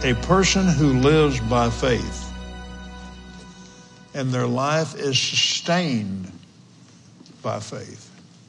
A person who lives by faith and their life is sustained by faith.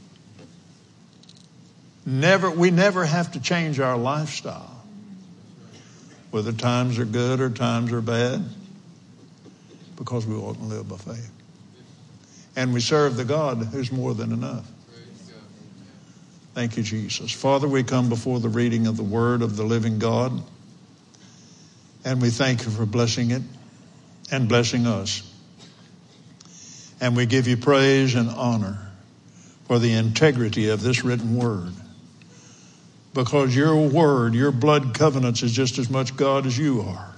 We never have to change our lifestyle, whether times are good or times are bad, because we walk and live by faith. And we serve the God who's more than enough. Thank you, Jesus. Father, we come before the reading of the word of the living God, and we thank you for blessing it and blessing us. And we give you praise and honor for the integrity of this written word, because your word, your blood covenants, is just as much God as you are.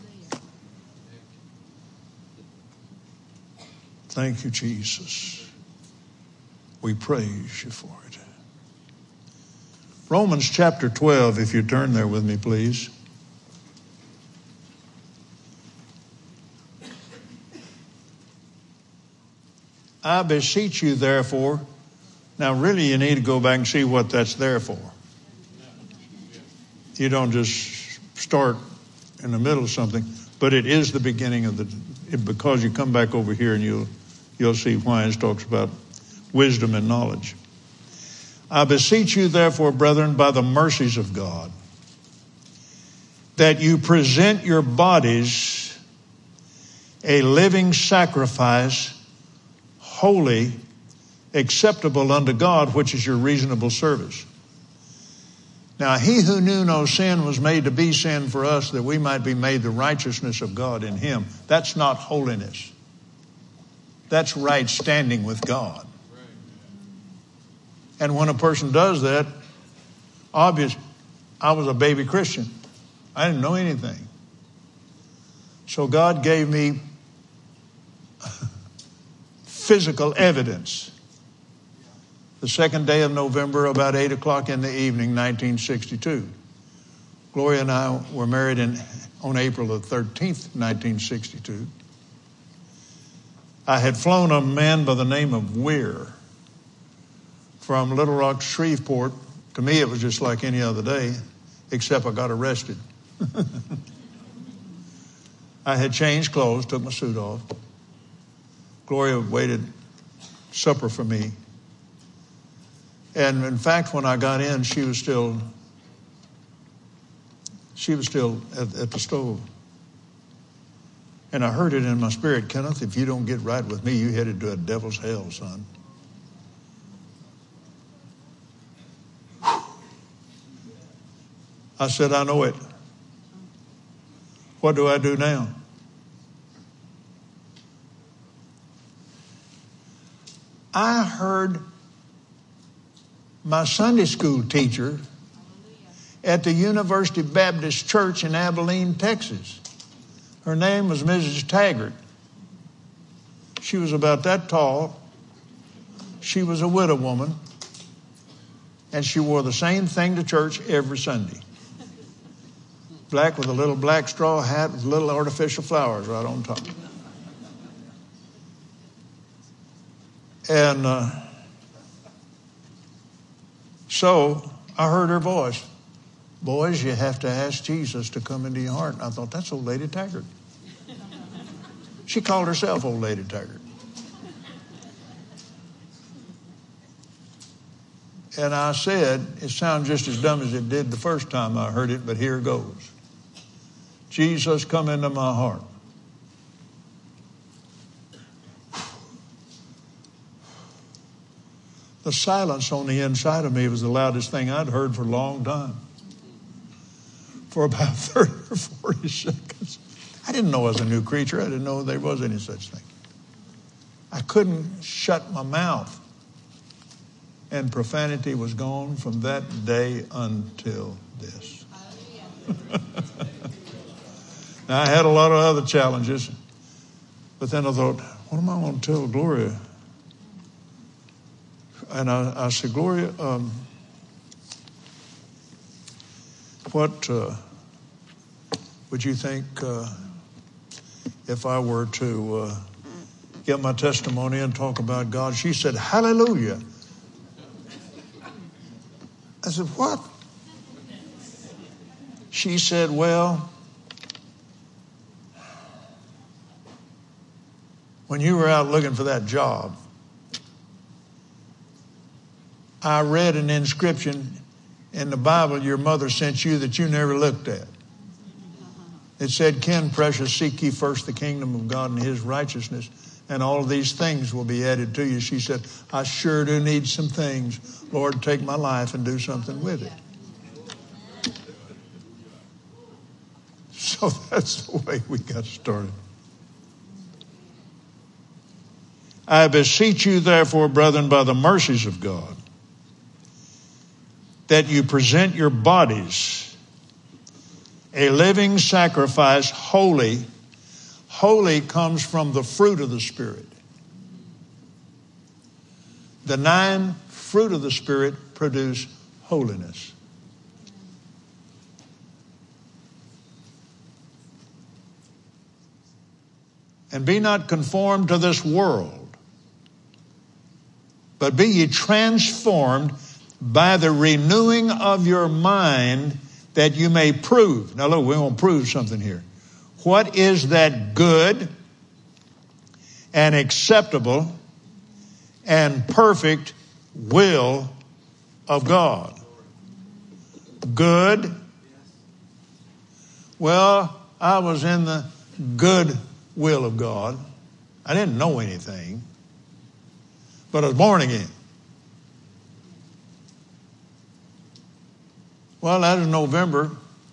Thank you, Jesus. We praise you for it. Romans chapter 12, if you turn there with me, please. I beseech you, therefore. Now, really, you need to go back and see what that's there for. You don't just start in the middle of something, but it is the beginning of because you come back over here and you'll see why it talks about wisdom and knowledge. I beseech you, therefore, brethren, by the mercies of God, that you present your bodies a living sacrifice, holy, acceptable unto God, which is your reasonable service. Now, he who knew no sin was made to be sin for us, that we might be made the righteousness of God in him. That's not holiness. That's right standing with God. And when a person does that, obvious, I was a baby Christian. I didn't know anything. So God gave me physical evidence. The second day of November, about 8 o'clock in the evening, 1962. Gloria and I were married on April the 13th, 1962. I had flown a man by the name of Weir from Little Rock, Shreveport. To me, it was just like any other day, except I got arrested. I had changed clothes, took my suit off. Gloria waited supper for me. And in fact, when I got in, she was still at the stove. And I heard it in my spirit, Kenneth, if you don't get right with me, you headed to a devil's hell, son. I said, I know it. What do I do now? I heard my Sunday school teacher at the University Baptist Church in Abilene, Texas. Her name was Mrs. Taggart. She was about that tall. She was a widow woman. And she wore the same thing to church every Sunday. Black with a little black straw hat with little artificial flowers right on top. And so I heard her voice. Boys, you have to ask Jesus to come into your heart. And I thought, that's old Lady Taggart. She called herself old Lady Taggart. And I said, it sounds just as dumb as it did the first time I heard it, but here goes. Jesus, come into my heart. The silence on the inside of me was the loudest thing I'd heard for a long time. For about 30 or 40 seconds. I didn't know I was a new creature. I didn't know there was any such thing. I couldn't shut my mouth. And profanity was gone from that day until this. Now, I had a lot of other challenges. But then I thought, what am I going to tell Gloria? And I said, Gloria, what would you think if I were to get my testimony and talk about God? She said, hallelujah. I said, what? She said, well, when you were out looking for that job, I read an inscription in the Bible your mother sent you that you never looked at. It said, Ken, precious, seek ye first the kingdom of God and his righteousness, and all of these things will be added to you. She said, I sure do need some things. Lord, take my life and do something with it. So that's the way we got started. I beseech you, therefore, brethren, by the mercies of God, that you present your bodies a living sacrifice, holy. Holy comes from the fruit of the Spirit. The 9 fruit of the Spirit produce holiness. And be not conformed to this world, but be ye transformed by the renewing of your mind, that you may prove. Now look, we're going to prove something here. What is that good and acceptable and perfect will of God? Good. Well, I was in the good will of God. I didn't know anything, but I was born again. Well, that was November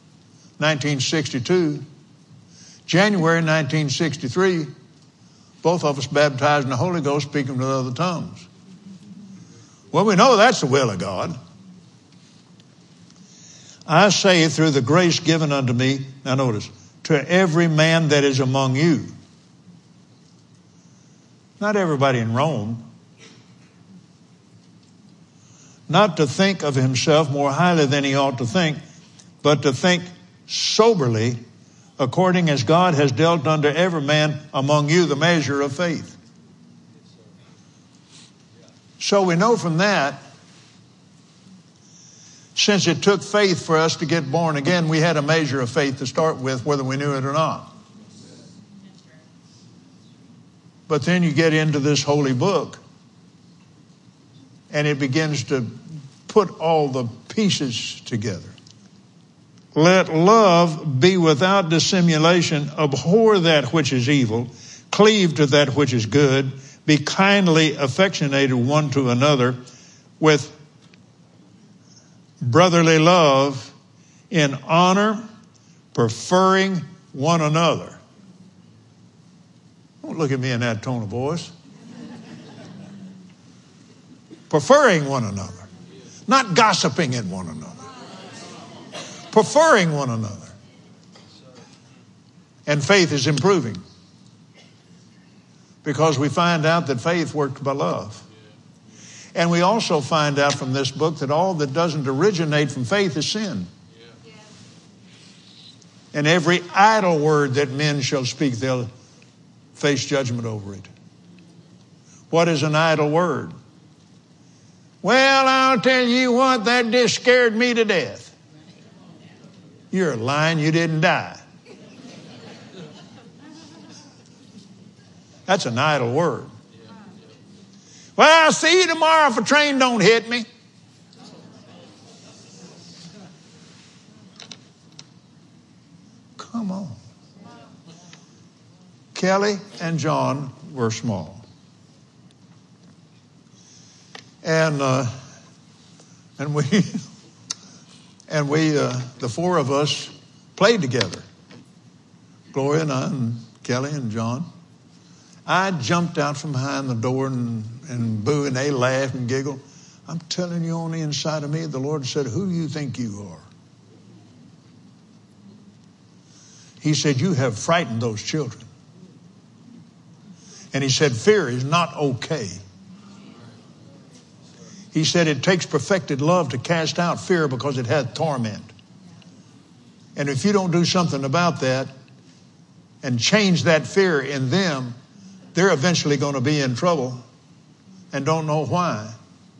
1962. January 1963, both of us baptized in the Holy Ghost, speaking with other tongues. Well, we know that's the will of God. I say through the grace given unto me, now notice, to every man that is among you. Not everybody in Rome. Not to think of himself more highly than he ought to think, but to think soberly, according as God has dealt unto every man among you the measure of faith. So we know from that, since it took faith for us to get born again, we had a measure of faith to start with, whether we knew it or not. But then you get into this holy book, and it begins to put all the pieces together. Let love be without dissimulation. Abhor that which is evil. Cleave to that which is good. Be kindly affectionated one to another with brotherly love, in honor, preferring one another. Don't look at me in that tone of voice. Preferring one another. Not gossiping at one another. Preferring one another. And faith is improving. Because we find out that faith worked by love. And we also find out from this book that all that doesn't originate from faith is sin. And every idle word that men shall speak, they'll face judgment over it. What is an idle word? Well, I'll tell you what, that just scared me to death. You're lying, you didn't die. That's an idle word. Well, I'll see you tomorrow if a train don't hit me. Come on. Kelly and John were small. And we the 4 of us played together. Gloria and I and Kelly and John. I jumped out from behind the door and boo, and they laughed and giggled. I'm telling you, on the inside of me, the Lord said, who do you think you are? He said, you have frightened those children. And he said, fear is not okay. He said, it takes perfected love to cast out fear because it has torment. And if you don't do something about that and change that fear in them, they're eventually going to be in trouble and don't know why.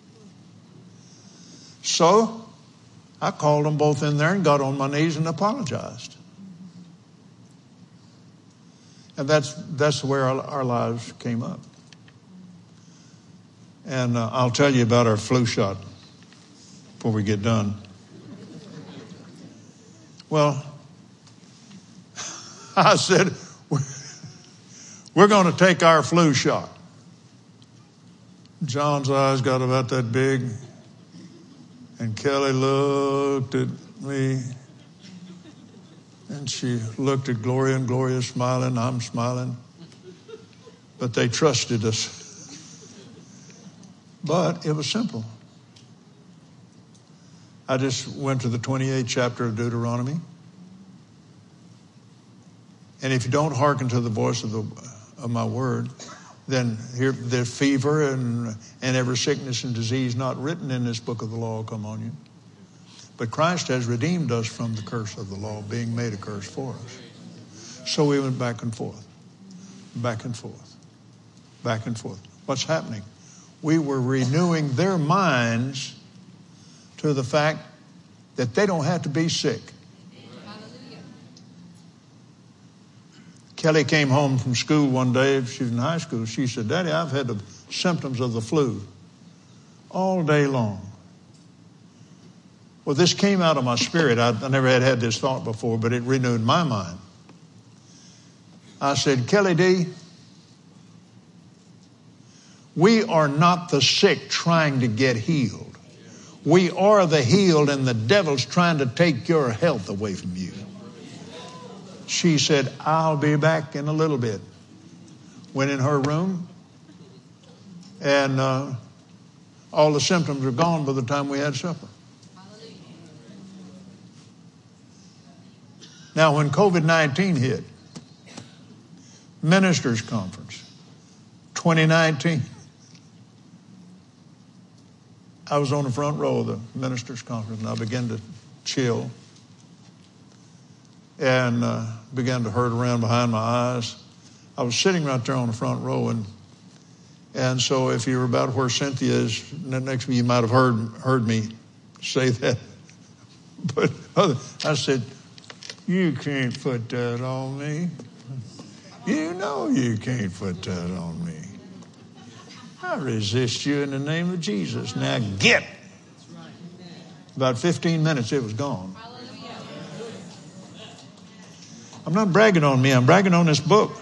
So I called them both in there and got on my knees and apologized. And that's where our lives came up. And I'll tell you about our flu shot before we get done. Well, I said, we're going to take our flu shot. John's eyes got about that big, and Kelly looked at me, and she looked at Gloria, and Gloria's smiling, I'm smiling. But they trusted us. But it was simple. I just went to the 28th chapter of Deuteronomy. And if you don't hearken to the voice of my word, then here the fever and every sickness and disease not written in this book of the law will come on you. But Christ has redeemed us from the curse of the law, being made a curse for us. So we went back and forth, back and forth, back and forth. What's happening? We were renewing their minds to the fact that they don't have to be sick. Kelly came home from school one day. She was in high school. She said, Daddy, I've had the symptoms of the flu all day long. Well, this came out of my spirit. I never had this thought before, but it renewed my mind. I said, Kelly D., we are not the sick trying to get healed. We are the healed, and the devil's trying to take your health away from you. She said, I'll be back in a little bit. Went in her room, and all the symptoms were gone by the time we had supper. Now, when COVID-19 hit, Ministers Conference, 2019, I was on the front row of the Ministers Conference, and I began to chill and began to hurt around behind my eyes. I was sitting right there on the front row, and so if you were about where Cynthia is next to me, you might have heard me say that. But I said, you can't put that on me. You know you can't put that on me. I resist you in the name of Jesus. Now get. About 15 minutes, it was gone. I'm not bragging on me. I'm bragging on this book.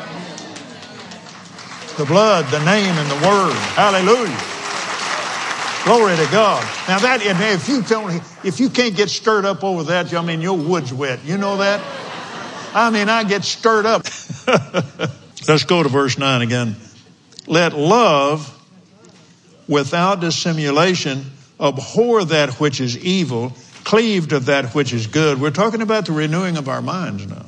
The blood, the name, and the word. Hallelujah. Glory to God. Now that, if you can't get stirred up over that, I mean, your wood's wet. You know that? I mean, I get stirred up. Let's go to verse 9 again. Let love, without dissimulation, abhor that which is evil, cleave to that which is good. We're talking about the renewing of our minds now.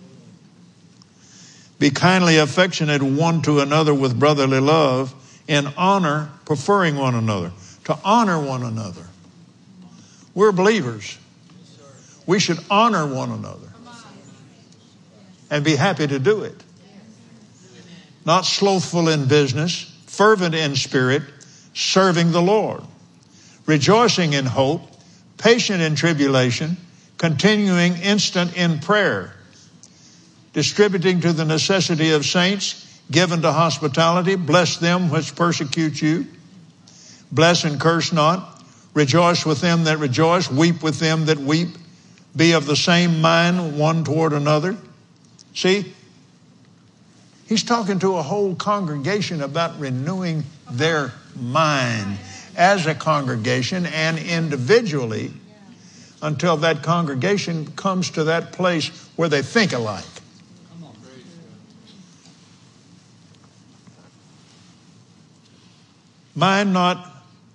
Be kindly affectionate one to another with brotherly love, in honor, preferring one another. To honor one another. We're believers. We should honor one another and be happy to do it. Not slothful in business, fervent in spirit, serving the Lord, rejoicing in hope, patient in tribulation, continuing instant in prayer, distributing to the necessity of saints, given to hospitality, bless them which persecute you, bless and curse not, rejoice with them that rejoice, weep with them that weep, be of the same mind one toward another. See, he's talking to a whole congregation about renewing their mind as a congregation and individually until that congregation comes to that place where they think alike. Mind not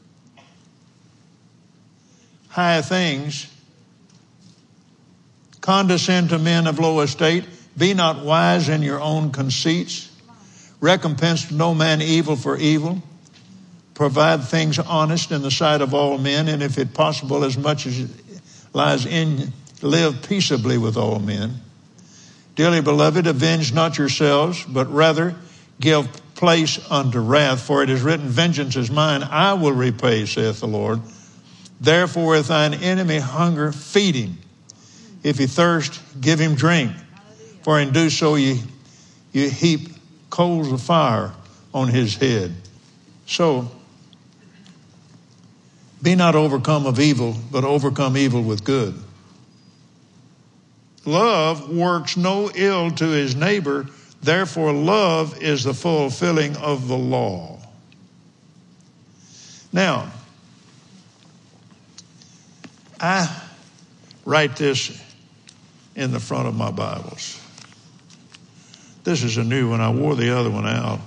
high things. Condescend to men of low estate. Be not wise in your own conceits. Recompense to no man evil for evil. Provide things honest in the sight of all men, and if it possible, as much as it lies in, live peaceably with all men. Dearly beloved, avenge not yourselves, but rather give place unto wrath, for it is written, vengeance is mine, I will repay, saith the Lord. Therefore, if thine enemy hunger, feed him. If he thirst, give him drink. For in do so ye you heap coals of fire on his head. So, be not overcome of evil, but overcome evil with good. Love works no ill to his neighbor. Therefore, love is the fulfilling of the law. Now, I write this in the front of my Bibles. This is a new one. I wore the other one out.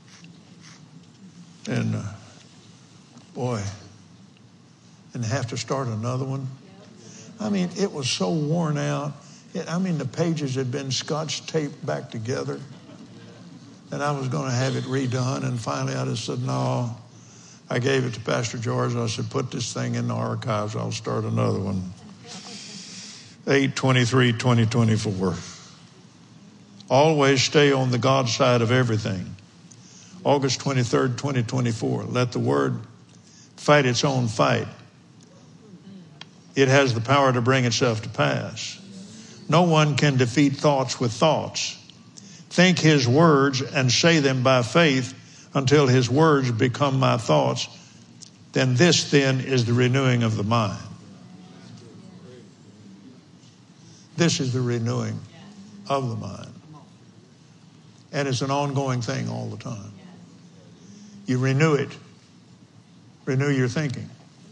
And, boy, and have to start another one. I mean, it was so worn out. The pages had been scotch taped back together. And I was going to have it redone. And finally, I just said, no. I gave it to Pastor George. I said, put this thing in the archives. I'll start another one. 8/23/2024. Always stay on the God side of everything. August 23rd, 2024. Let the word fight its own fight. It has the power to bring itself to pass. No one can defeat thoughts with thoughts. Think his words and say them by faith until his words become my thoughts. Then this is the renewing of the mind. This is the renewing of the mind. And it's an ongoing thing all the time. You renew it. Renew your thinking.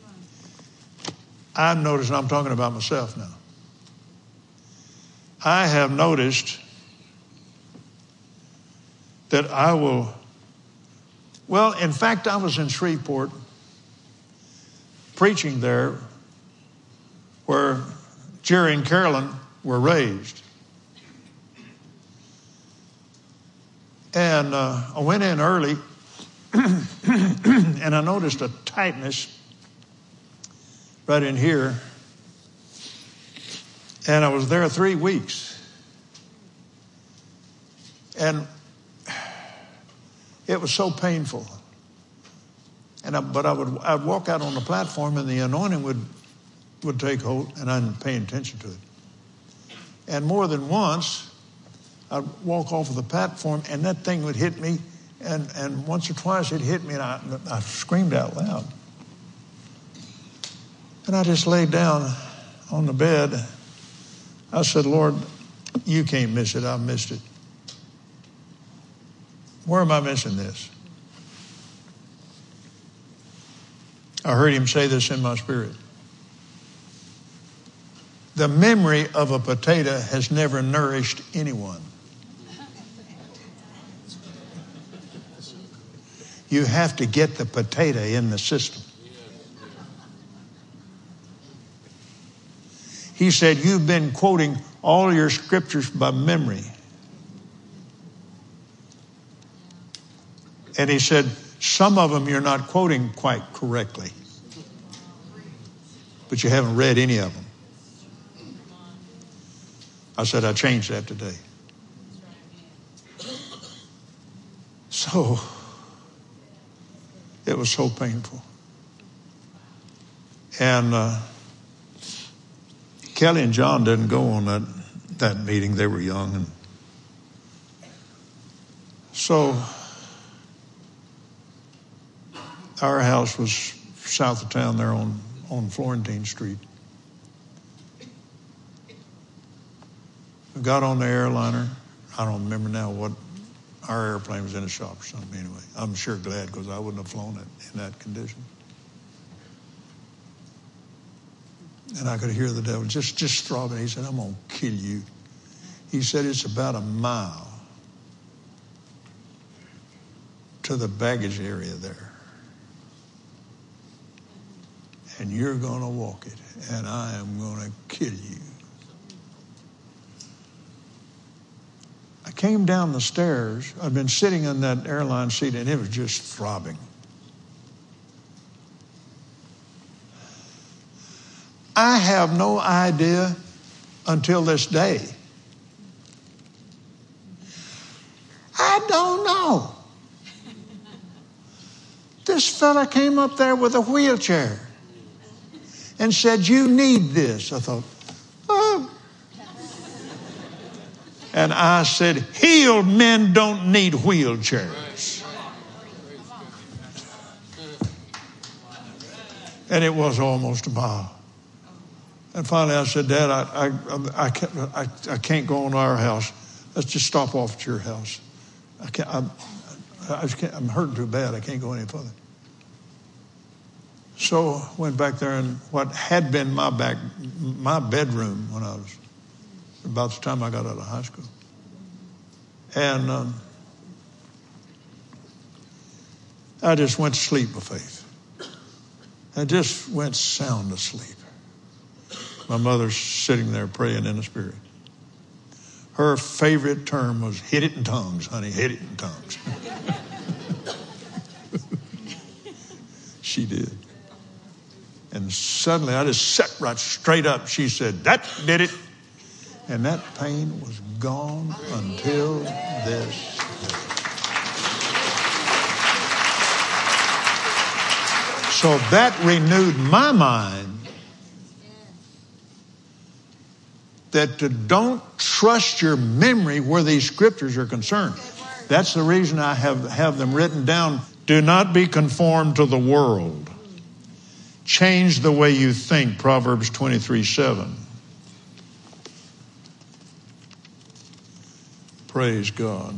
I've noticed, and I'm talking about myself now. I have noticed that in fact, I was in Shreveport preaching there where Jerry and Carolyn were raised. And I went in early and I noticed a tightness right in here. And I was there 3 weeks. And it was so painful. But I'd walk out on the platform and the anointing would take hold and I didn't pay attention to it. And more than once, I'd walk off of the platform and that thing would hit me. And once or twice it hit me and I screamed out loud. And I just laid down on the bed. I said, Lord, you can't miss it. I missed it. Where am I missing this? I heard him say this in my spirit. The memory of a potato has never nourished anyone. You have to get the potato in the system. He said, you've been quoting all your scriptures by memory. And he said, some of them you're not quoting quite correctly. But you haven't read any of them. I said, I changed that today. So, it was so painful. And Kelly and John didn't go on that meeting. They were young. And so, our house was south of town there on Florentine Street. We got on the airliner. I don't remember now what our airplane was in a shop or something. Anyway, I'm sure glad because I wouldn't have flown it in that condition. And I could hear the devil just throbbing. He said, I'm going to kill you. He said, it's about a mile to the baggage area there. And you're going to walk it, and I am going to kill you. I came down the stairs. I'd been sitting in that airline seat, and it was just throbbing. I have no idea until this day. I don't know. This fella came up there with a wheelchair and said, you need this. I thought, oh. And I said, healed men don't need wheelchairs. And it was almost a mile. And finally I said, Dad, I can't go on our house. Let's just stop off at your house. I'm hurting too bad. I can't go any further. So went back there in what had been my bedroom when I was about the time I got out of high school. And I just went to sleep with faith. I just went sound asleep. My mother's sitting there praying in the Spirit. Her favorite term was, hit it in tongues, honey, hit it in tongues. She did. And suddenly I just sat right straight up. She said, that did it. And that pain was gone until this day. So that renewed my mind that don't trust your memory where these scriptures are concerned. That's the reason I have them written down. Do not be conformed to the world. Change the way you think, Proverbs 23:7. Praise God.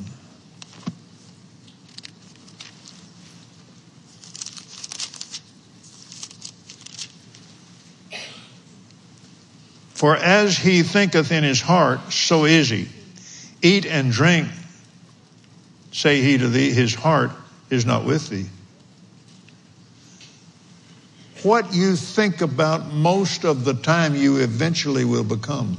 For as he thinketh in his heart, so is he. Eat and drink, say he to thee, his heart is not with thee. What you think about most of the time, you eventually will become.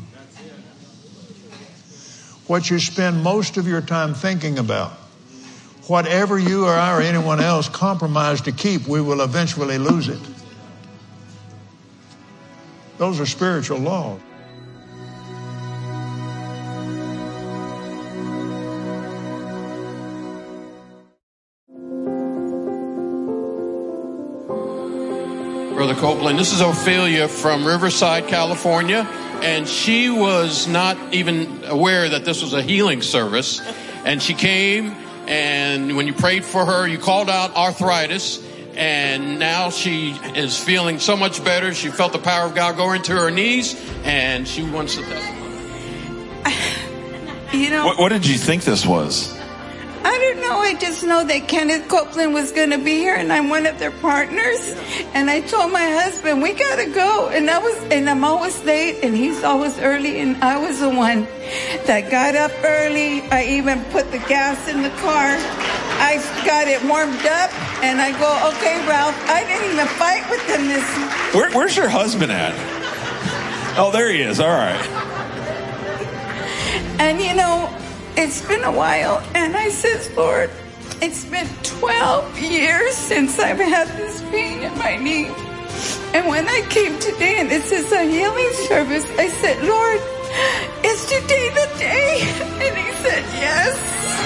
What you spend most of your time thinking about, whatever you or I or anyone else compromise to keep, we will eventually lose it. Those are spiritual laws. Brother Copeland, this is Ophelia from Riverside, California, and she was not even aware that this was a healing service. And she came, and when you prayed for her, you called out arthritis, and now she is feeling so much better. She felt the power of God go into her knees, and she wants to testify. You know, what did you think this was? I don't know. I just know that Kenneth Copeland was going to be here, and I'm one of their partners. And I told my husband, we got to go. And I'm always late, and he's always early, and I was the one that got up early. I even put the gas in the car. I got it warmed up, and I go, okay, Ralph, I didn't even fight with him this morning. Where's your husband at? Oh, there he is. All right. And you know, it's been a while, and I said, Lord, it's been 12 years since I've had this pain in my knee. And when I came today, and this is a healing service, I said, Lord, is today the day? And he said, yes.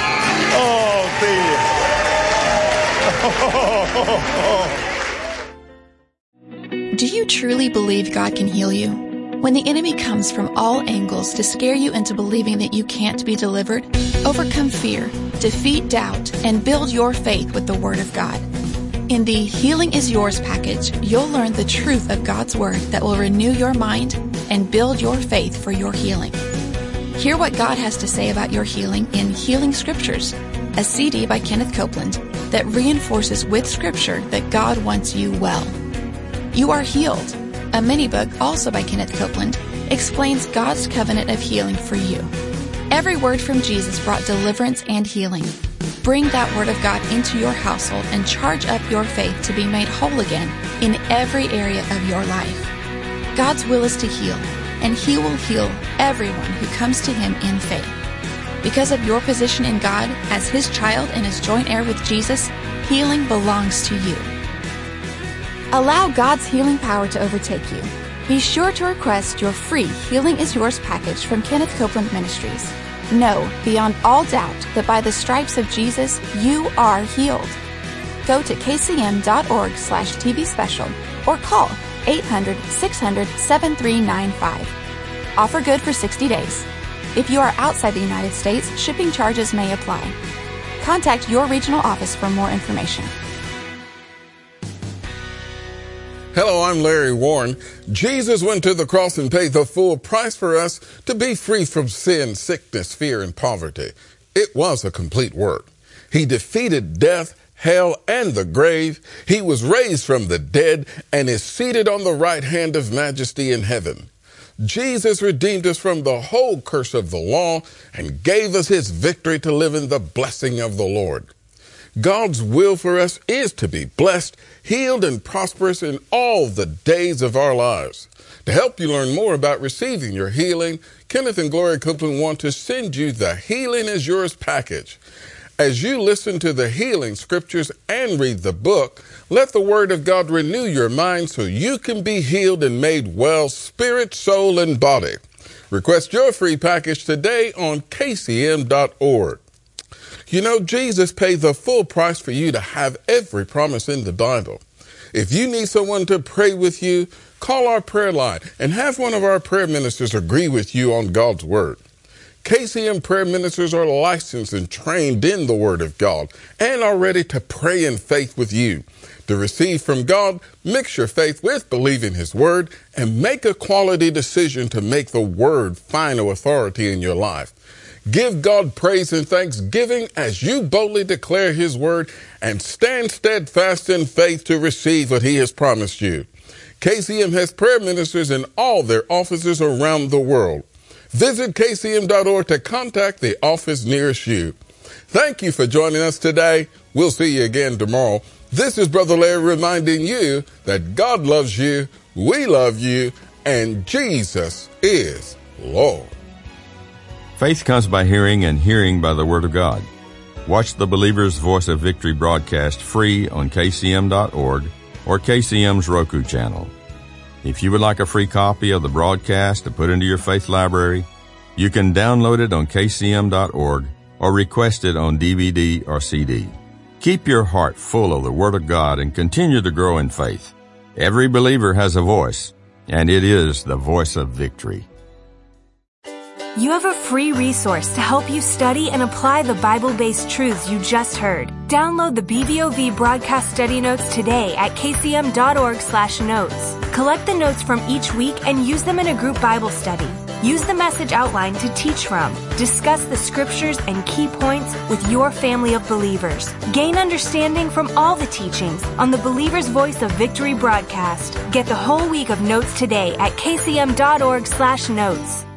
Oh, Thea. Do you truly believe God can heal you? When the enemy comes from all angles to scare you into believing that you can't be delivered, overcome fear, defeat doubt, and build your faith with the Word of God. In the Healing is Yours package, you'll learn the truth of God's Word that will renew your mind and build your faith for your healing. Hear what God has to say about your healing in Healing Scriptures, a CD by Kenneth Copeland that reinforces with Scripture that God wants you well. You Are Healed, a mini-book also by Kenneth Copeland, explains God's covenant of healing for you. Every word from Jesus brought deliverance and healing. Bring that Word of God into your household and charge up your faith to be made whole again in every area of your life. God's will is to heal, and He will heal everyone who comes to Him in faith. Because of your position in God as His child and as joint heir with Jesus, healing belongs to you. Allow God's healing power to overtake you. Be sure to request your free Healing is Yours package from Kenneth Copeland Ministries. Know beyond all doubt that by the stripes of Jesus, you are healed. Go to kcm.org/TV special or call 800-600-7395. Offer good for 60 days. If you are outside the United States, shipping charges may apply. Contact your regional office for more information. Hello, I'm Larry Warren. Jesus went to the cross and paid the full price for us to be free from sin, sickness, fear, and poverty. It was a complete work. He defeated death, hell, and the grave. He was raised from the dead and is seated on the right hand of majesty in heaven. Jesus redeemed us from the whole curse of the law and gave us his victory to live in the blessing of the Lord. God's will for us is to be blessed, healed, and prosperous in all the days of our lives. To help you learn more about receiving your healing, Kenneth and Gloria Copeland want to send you the Healing is Yours package. As you listen to the healing scriptures and read the book, let the Word of God renew your mind so you can be healed and made well, spirit, soul, and body. Request your free package today on kcm.org. You know, Jesus paid the full price for you to have every promise in the Bible. If you need someone to pray with you, call our prayer line and have one of our prayer ministers agree with you on God's Word. KCM prayer ministers are licensed and trained in the Word of God and are ready to pray in faith with you. To receive from God, mix your faith with believing His Word and make a quality decision to make the Word final authority in your life. Give God praise and thanksgiving as you boldly declare His Word and stand steadfast in faith to receive what He has promised you. KCM has prayer ministers in all their offices around the world. Visit kcm.org to contact the office nearest you. Thank you for joining us today. We'll see you again tomorrow. This is Brother Larry reminding you that God loves you, we love you, and Jesus is Lord. Faith comes by hearing, and hearing by the Word of God. Watch the Believer's Voice of Victory broadcast free on kcm.org or KCM's Roku channel. If you would like a free copy of the broadcast to put into your faith library, you can download it on kcm.org or request it on DVD or CD. Keep your heart full of the Word of God and continue to grow in faith. Every believer has a voice, and it is the voice of victory. You have a free resource to help you study and apply the Bible-based truths you just heard. Download the BVOV broadcast study notes today at kcm.org/notes. Collect the notes from each week and use them in a group Bible study. Use the message outline to teach from. Discuss the scriptures and key points with your family of believers. Gain understanding from all the teachings on the Believer's Voice of Victory broadcast. Get the whole week of notes today at kcm.org/notes.